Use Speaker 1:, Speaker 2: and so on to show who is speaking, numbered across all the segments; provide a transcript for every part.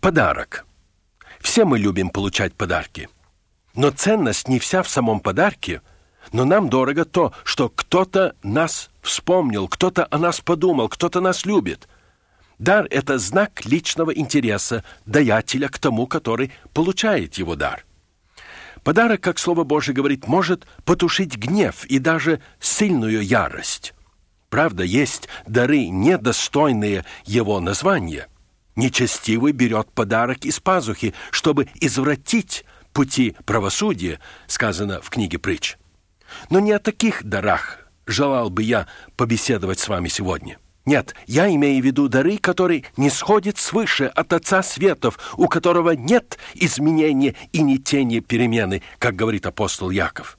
Speaker 1: Подарок. Все мы любим получать подарки. Но ценность не вся в самом подарке, но нам дорого то, что кто-то нас вспомнил, кто-то о нас подумал, кто-то нас любит. Дар – это знак личного интереса даятеля к тому, который получает его дар. Подарок, как Слово Божие говорит, может потушить гнев и даже сильную ярость. Правда, есть дары, недостойные его названия. Нечестивый берет подарок из пазухи, чтобы извратить пути правосудия, сказано в книге Притч. Но не о таких дарах желал бы я побеседовать с вами сегодня. Нет, я имею в виду дары, которые не сходят свыше от Отца Светов, у которого нет изменения и ни тени перемены, как говорит апостол Яков.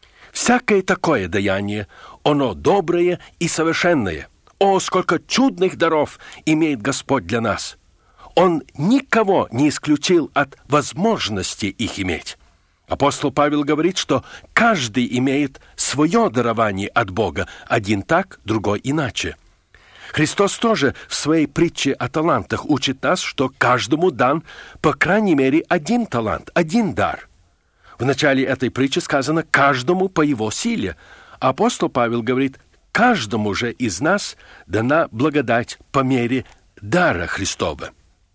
Speaker 1: Всякое такое даяние, оно доброе и совершенное. О, сколько чудных даров имеет Господь для нас! Он никого не исключил от возможности их иметь. Апостол Павел говорит, что каждый имеет свое дарование от Бога, один так, другой иначе. Христос тоже в своей притче о талантах учит нас, что каждому дан, по крайней мере, один талант, один дар. В начале этой притчи сказано «каждому по его силе». Апостол Павел говорит «каждому же из нас дана благодать по мере дара Христова».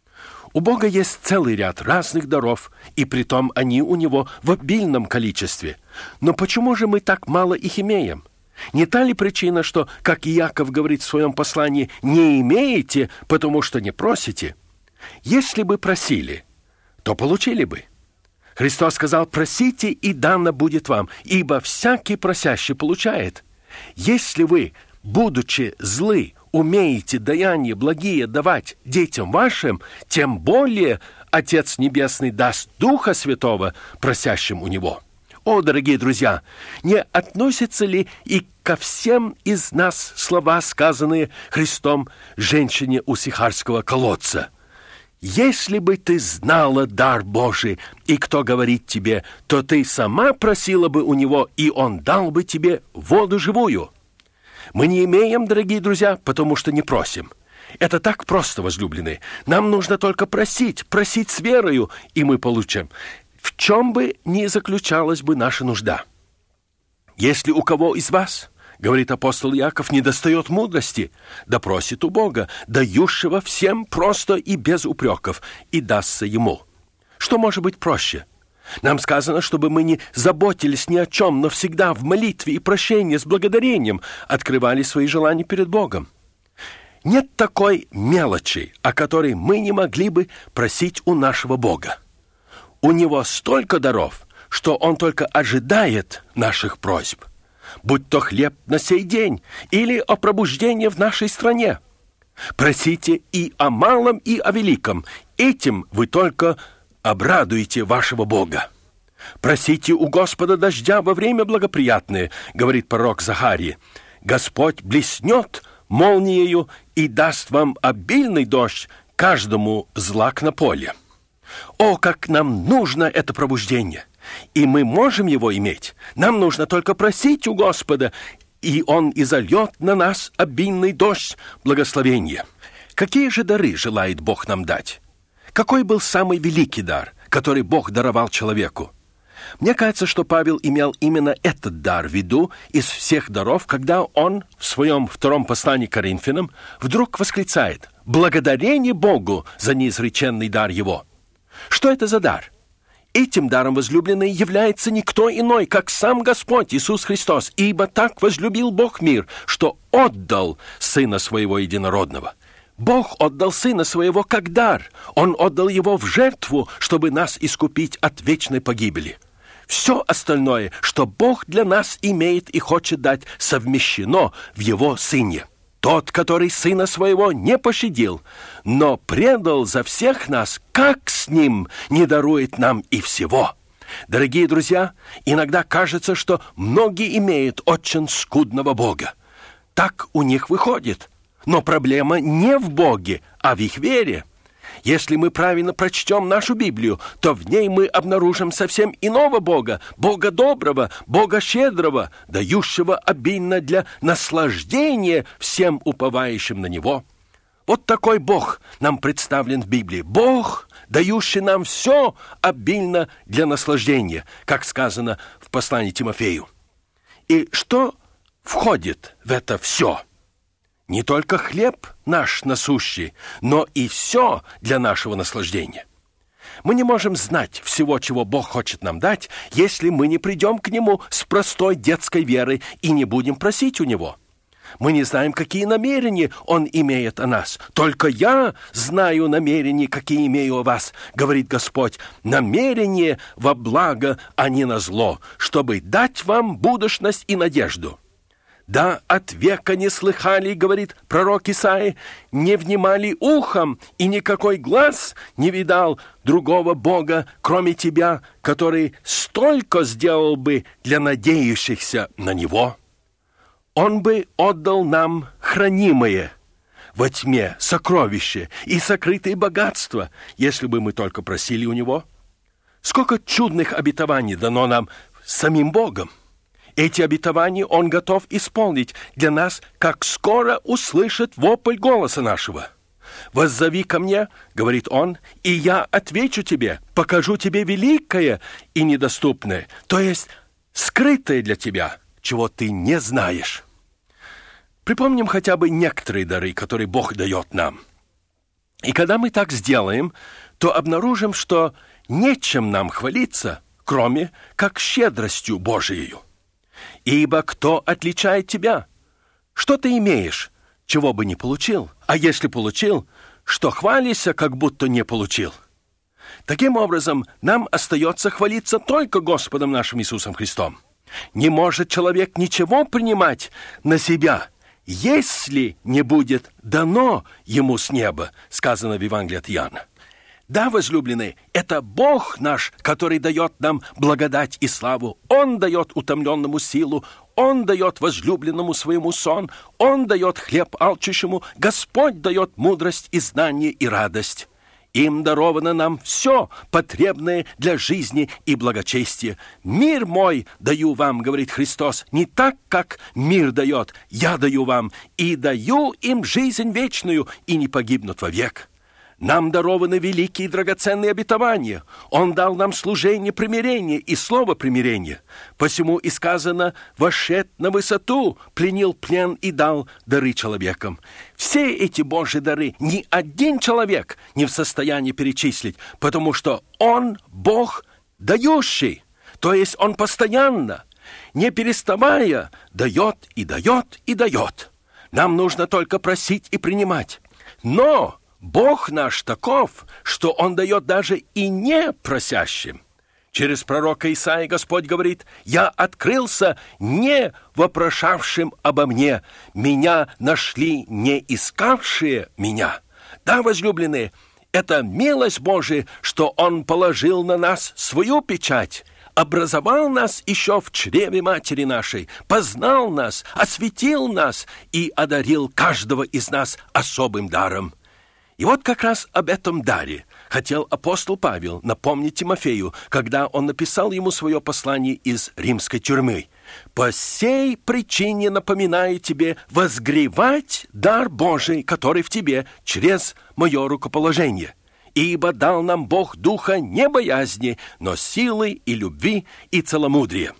Speaker 1: У Бога есть целый ряд разных даров, и притом они у Него в обильном количестве. Но почему же мы так мало их имеем? Не та ли причина, что, как Иаков говорит в своем послании, «не имеете, потому что не просите»? Если бы просили, то получили бы. Христос сказал: «Просите, и дано будет вам, ибо всякий просящий получает». Если вы, будучи злы, умеете даяния благие давать детям вашим, тем более Отец Небесный даст Духа Святого просящим у Него. О, дорогие друзья, не относятся ли и ко всем из нас слова, сказанные Христом женщине у Сихарского колодца? «Если бы ты знала дар Божий, и кто говорит тебе, то ты сама просила бы у Него, и Он дал бы тебе воду живую». Мы не имеем, дорогие друзья, потому что не просим. Это так просто, возлюбленные. Нам нужно только просить с верою, и мы получим. В чем бы ни заключалась бы наша нужда. Если у кого из вас, говорит апостол Иаков, недостает мудрости, да просит у Бога, дающего всем просто и без упреков, и дастся ему. Что может быть проще? Нам сказано, чтобы мы не заботились ни о чем, но всегда в молитве и прощении с благодарением открывали свои желания перед Богом. Нет такой мелочи, о которой мы не могли бы просить у нашего Бога. У Него столько даров, что Он только ожидает наших просьб, будь то хлеб на сей день или о пробуждении в нашей стране. Просите и о малом, и о великом. Этим вы только обрадуете вашего Бога. Просите у Господа дождя во время благоприятное, говорит пророк Захария. Господь блеснет молниею и даст вам обильный дождь, каждому злак на поле. О, как нам нужно это пробуждение! И мы можем его иметь. Нам нужно только просить у Господа, и Он изольет на нас обильный дождь благословения. Какие же дары желает Бог нам дать? Какой был самый великий дар, который Бог даровал человеку? Мне кажется, что Павел имел именно этот дар в виду из всех даров, когда он в своем втором послании к Коринфянам вдруг восклицает: «Благодарение Богу за неизреченный дар Его». Что это за дар? Этим даром, возлюбленный, является никто иной, как сам Господь Иисус Христос, ибо так возлюбил Бог мир, что отдал Сына Своего Единородного. Бог отдал Сына Своего как дар. Он отдал Его в жертву, чтобы нас искупить от вечной погибели. Все остальное, что Бог для нас имеет и хочет дать, совмещено в Его Сыне. Тот, который Сына Своего не пощадил, но предал за всех нас, как с Ним не дарует нам и всего? Дорогие друзья, иногда кажется, что многие имеют очень скудного Бога. Так у них выходит. Но проблема не в Боге, а в их вере. Если мы правильно прочтем нашу Библию, то в ней мы обнаружим совсем иного Бога, Бога доброго, Бога щедрого, дающего обильно для наслаждения всем уповающим на Него. Вот такой Бог нам представлен в Библии. Бог, дающий нам все обильно для наслаждения, как сказано в послании Тимофею. И что входит в это все? Не только хлеб наш насущий, но и все для нашего наслаждения. Мы не можем знать всего, чего Бог хочет нам дать, если мы не придем к Нему с простой детской верой и не будем просить у Него. Мы не знаем, какие намерения Он имеет о нас. Только я знаю намерения, какие имею о вас, говорит Господь. Намерение во благо, а не на зло, чтобы дать вам будущность и надежду. Да, от века не слыхали, говорит пророк Исаия, не внимали ухом, и никакой глаз не видал другого Бога, кроме тебя, который столько сделал бы для надеющихся на Него. Он бы отдал нам хранимое во тьме сокровище и сокрытые богатства, если бы мы только просили у Него. Сколько чудных обетований дано нам самим Богом! Эти обетования Он готов исполнить для нас, как скоро услышит вопль голоса нашего. «Воззови ко мне, — говорит Он, — и я отвечу тебе, покажу тебе великое и недоступное, то есть скрытое для тебя, чего ты не знаешь». Припомним хотя бы некоторые дары, которые Бог дает нам. И когда мы так сделаем, то обнаружим, что нечем нам хвалиться, кроме как щедростью Божией. Ибо кто отличает тебя? Что ты имеешь, чего бы не получил? А если получил, что хвалишься, как будто не получил? Таким образом, нам остается хвалиться только Господом нашим Иисусом Христом. Не может человек ничего принимать на себя, если не будет дано ему с неба, сказано в Евангелии от Иоанна. Да, возлюбленные, это Бог наш, который дает нам благодать и славу. Он дает утомленному силу, Он дает возлюбленному своему сон, Он дает хлеб алчущему, Господь дает мудрость и знание и радость. Им даровано нам все потребное для жизни и благочестия. «Мир мой даю вам, — говорит Христос, — не так, как мир дает, я даю вам, и даю им жизнь вечную, и не погибнут вовек». Нам дарованы великие и драгоценные обетования. Он дал нам служение примирения и слово примирения. Посему и сказано: «Вошед на высоту, пленил плен и дал дары человекам». Все эти Божьи дары ни один человек не в состоянии перечислить, потому что Он Бог дающий, то есть Он постоянно, не переставая, дает и дает и дает. Нам нужно только просить и принимать. Но Бог наш таков, что Он дает даже и не просящим. Через пророка Исаии Господь говорит: «Я открылся не вопрошавшим обо мне, меня нашли не искавшие меня». Да, возлюбленные, это милость Божия, что Он положил на нас свою печать, образовал нас еще в чреве матери нашей, познал нас, осветил нас и одарил каждого из нас особым даром. И вот как раз об этом даре хотел апостол Павел напомнить Тимофею, когда он написал ему свое послание из римской тюрьмы. «По сей причине напоминаю тебе возгревать дар Божий, который в тебе, через мое рукоположение. Ибо дал нам Бог духа не боязни, но силы и любви и целомудрия».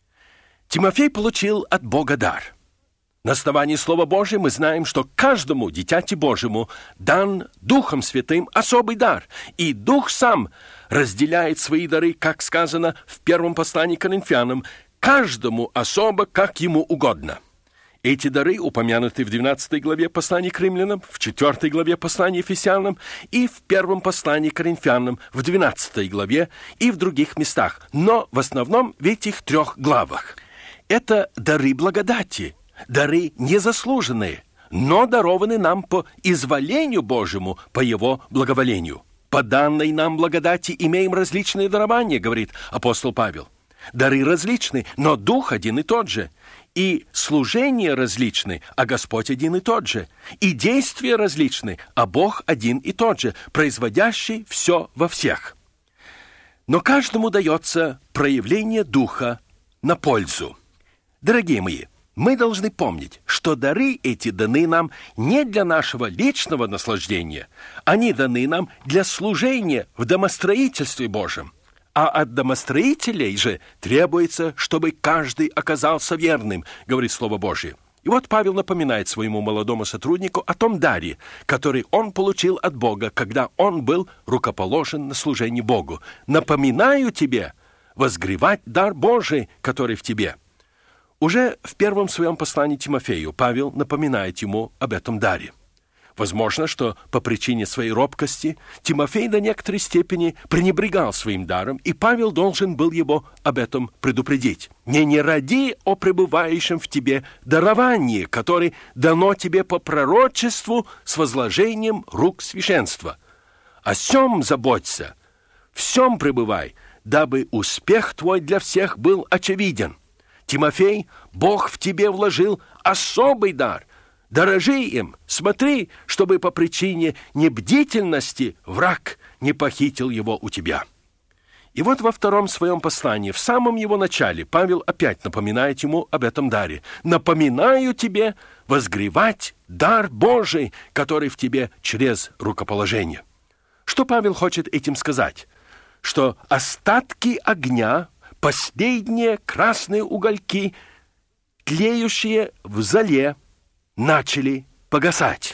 Speaker 1: Тимофей получил от Бога дар. На основании Слова Божия мы знаем, что каждому дитяти Божьему дан Духом Святым особый дар, и Дух сам разделяет свои дары, как сказано в первом послании к Коринфянам, каждому особо, как ему угодно. Эти дары упомянуты в 12 главе послания к Римлянам, в 4 главе послания Ефесянам и в первом послании к Коринфянам, в 12 главе и в других местах, но в основном в этих 3 главах. Это дары благодати, дары незаслуженные, но дарованы нам по изволению Божьему, по Его благоволению. По данной нам благодати имеем различные дарования, говорит апостол Павел. Дары различны, но Дух один и тот же. И служения различны, а Господь один и тот же. И действия различны, а Бог один и тот же, производящий все во всех. Но каждому дается проявление Духа на пользу. Дорогие мои, Мы должны помнить, что дары эти даны нам не для нашего личного наслаждения, они даны нам для служения в домостроительстве Божьем. А от домостроителей же требуется, чтобы каждый оказался верным, говорит Слово Божье. И вот Павел напоминает своему молодому сотруднику о том даре, который он получил от Бога, когда он был рукоположен на служение Богу. «Напоминаю тебе возгревать дар Божий, который в тебе». Уже в первом своем послании Тимофею Павел напоминает ему об этом даре. Возможно, что по причине своей робкости Тимофей до некоторой степени пренебрегал своим даром, и Павел должен был его об этом предупредить. «Не ради о пребывающем в тебе даровании, которое дано тебе по пророчеству с возложением рук священства. О сем заботься, в сем пребывай, дабы успех твой для всех был очевиден. Тимофей, Бог в тебе вложил особый дар. Дорожи им, смотри, чтобы по причине небдительности враг не похитил его у тебя». И вот во втором своем послании, в самом его начале, Павел опять напоминает ему об этом даре. «Напоминаю тебе возгревать дар Божий, который в тебе через рукоположение». Что Павел хочет этим сказать? Что остатки огня, последние красные угольки, тлеющие в золе, начали погасать.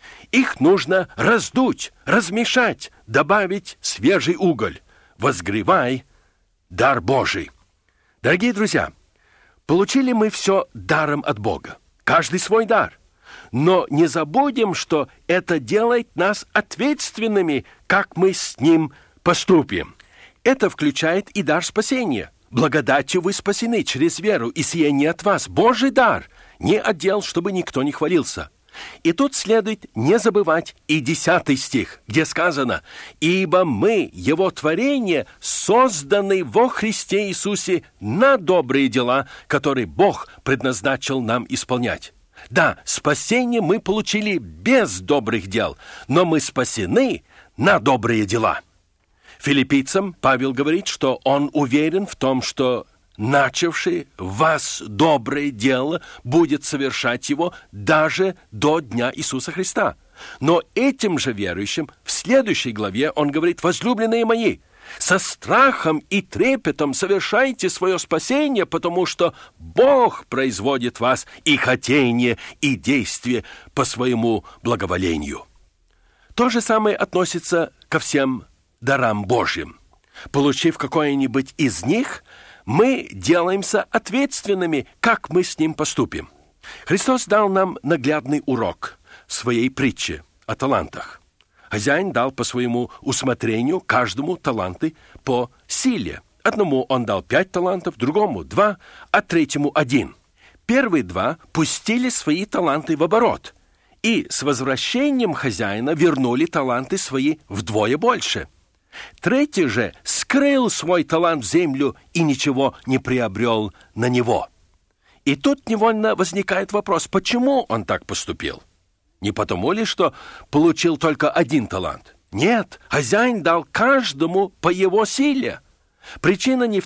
Speaker 1: Их нужно раздуть, размешать, добавить свежий уголь. Возгревай дар Божий. Дорогие друзья, получили мы все даром от Бога. Каждый свой дар. Но не забудем, что это делает нас ответственными, как мы с ним поступим. Это включает и дар спасения. Благодатью вы спасены через веру, и сие не от вас. Божий дар, не отдел, чтобы никто не хвалился. И тут следует не забывать и 10 стих, где сказано: «Ибо мы, Его творение, созданы во Христе Иисусе на добрые дела, которые Бог предназначил нам исполнять». Да, спасение мы получили без добрых дел, но мы спасены на добрые дела. Филиппийцам Павел говорит, что он уверен в том, что начавший в вас доброе дело будет совершать его даже до дня Иисуса Христа. Но этим же верующим в следующей главе он говорит: «Возлюбленные мои, со страхом и трепетом совершайте свое спасение, потому что Бог производит в вас и хотение, и действие по своему благоволению». То же самое относится ко всем дарам Божьим. Получив какое-нибудь из них, мы делаемся ответственными, как мы с ним поступим. Христос дал нам наглядный урок в своей притче о талантах. Хозяин дал по своему усмотрению каждому таланты по силе. Одному он дал 5 талантов, другому 2, а третьему 1. Первые 2 пустили свои таланты в оборот, и с возвращением хозяина вернули таланты свои вдвое больше. Третий же скрыл свой талант в землю и ничего не приобрел на него. И тут невольно возникает вопрос, почему он так поступил? Не потому ли, что получил только 1 талант? Нет, хозяин дал каждому по его силе. Причина в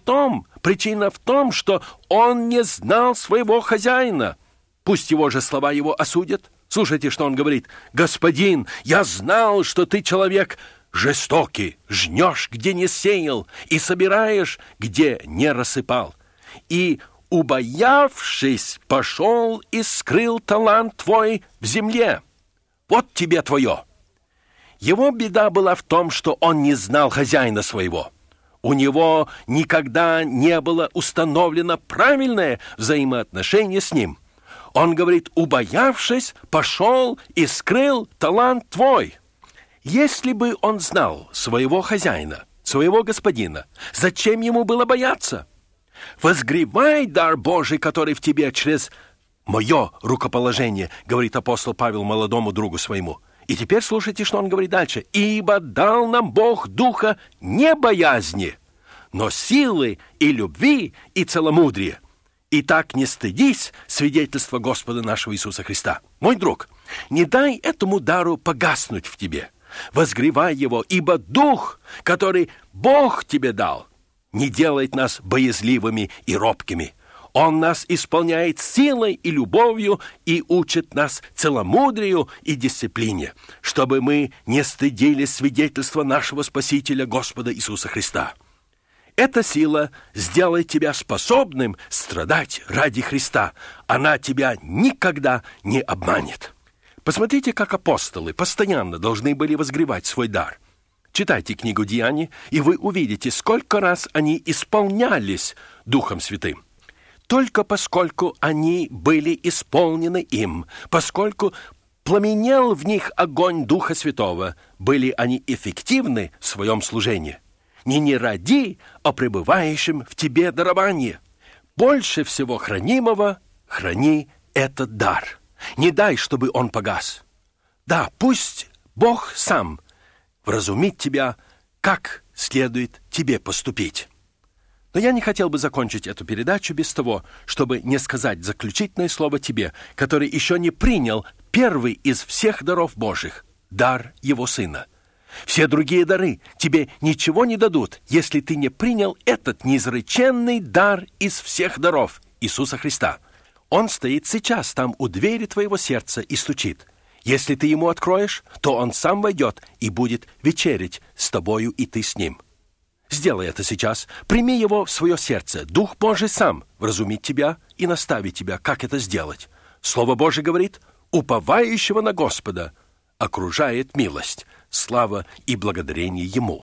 Speaker 1: том, что он не знал своего хозяина. Пусть его же слова его осудят. Слушайте, что он говорит: «Господин, я знал, что ты человек жестокий, жнешь, где не сеял, и собираешь, где не рассыпал. И, убоявшись, пошел и скрыл талант твой в земле. Вот тебе твое». Его беда была в том, что он не знал хозяина своего. У него никогда не было установлено правильное взаимоотношение с ним. Он говорит: «Убоявшись, пошел и скрыл талант твой». Если бы он знал своего хозяина, своего господина, зачем ему было бояться? «Возгревай дар Божий, который в тебе через мое рукоположение», говорит апостол Павел молодому другу своему. И теперь слушайте, что он говорит дальше. «Ибо дал нам Бог духа не боязни, но силы и любви и целомудрия. Итак, не стыдись свидетельства Господа нашего Иисуса Христа». Мой друг, не дай этому дару погаснуть в тебе. Возгревай его, ибо дух, который Бог тебе дал, не делает нас боязливыми и робкими. Он нас исполняет силой и любовью и учит нас целомудрию и дисциплине, чтобы мы не стыдились свидетельства нашего Спасителя Господа Иисуса Христа. Эта сила сделает тебя способным страдать ради Христа. Она тебя никогда не обманет. Посмотрите, как апостолы постоянно должны были возгревать свой дар. Читайте книгу «Деяний», и вы увидите, сколько раз они исполнялись Духом Святым. Только поскольку они были исполнены им, поскольку пламенел в них огонь Духа Святого, были они эффективны в своем служении. Не ради, а пребывающим в тебе даровании. Больше всего хранимого храни этот дар. Не дай, чтобы он погас. Да, пусть Бог сам вразумит тебя, как следует тебе поступить. Но я не хотел бы закончить эту передачу без того, чтобы не сказать заключительное слово тебе, который еще не принял первый из всех даров Божьих – дар Его Сына. Все другие дары тебе ничего не дадут, если ты не принял этот неизреченный дар из всех даров Иисуса Христа. Он стоит сейчас там у двери твоего сердца и стучит. Если ты ему откроешь, то он сам войдет и будет вечерять с тобою, и ты с ним. Сделай это сейчас. Прими его в свое сердце. Дух Божий сам вразумит тебя и наставит тебя, как это сделать. Слово Божие говорит: уповающего на Господа окружает милость. Слава и благодарение Ему.